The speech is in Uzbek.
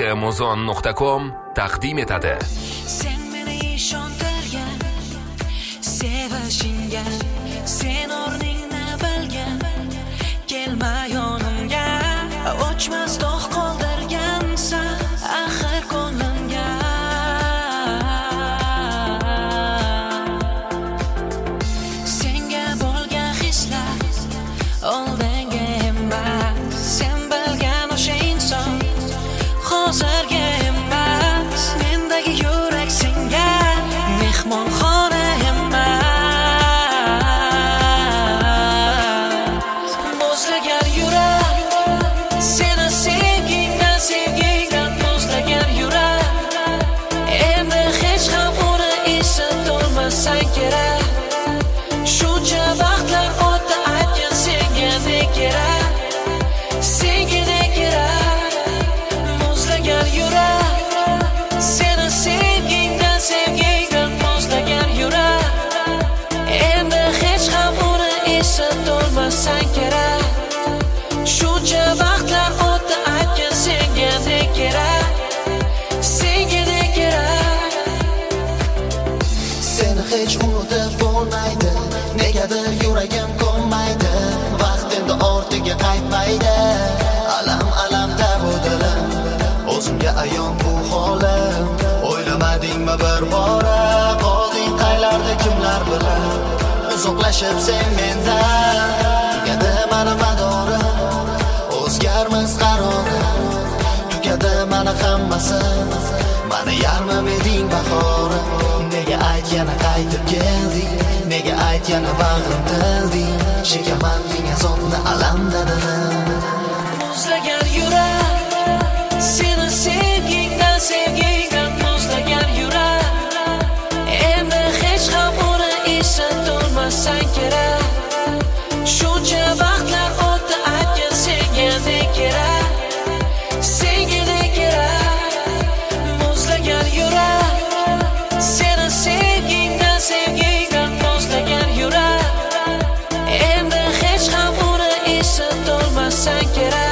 Muzon.com taqdim etadi. Sen meni ishontirgan, sevishingga, sen o'rningni bilgan, kelma yonimga, o'chmas dog' qoldirgansan, axir ko'nglimga. Senga bo'lgan hislar oldinga emas, sen bilgan o'sha inson hozirga emas, mendagi yurak senga mehmonxona emas. Muzlagan yurak, seni sevgingdan muzlagan yurak, endi hech ham uni eslatolmasang kerak. Shuncha vaqtlar o'tdi, aytgan senga ne kerak, senga ne kerak. Muzlagan yurak, seni sevgingdan muzlagan yurak, endi hech ham uni eslatolmasang kerak. Shuncha vaqtlar o'tdi, aytgan senga ne kerak, senga ne kerak. Seni hech unutib bo'lmaydi, negadir yuragim ko'nmaydi. Vaqt endi ortiga qaytmaydi, alam-alamda bu dilim, o'zimga ayon bu holim. O'ylamadingmi bir bora, qolding qaylarda kimlar bilan, uzoqlashib sen mendan. Tugadi mani madorim, o'zgarmas qarorim, tugadi mani hammasi, mani yarmim eding bahorim. Nega aytgani qaytib kelding, nega aytgani bag'rim tilding, chekaman deng azobni alamda dilim. Muzlagan yurak, seni sevgingdan muzlagan yurak, endi hech ham uni eslatolmasang kerak. Shuncha vaqtlar o'tdi, aytgan senga ne kerak, senga ne kerak. Muzlagan yurak, seni sevgingdan muzlagan yurak, endi hech ham uni eslatolmasang kerak.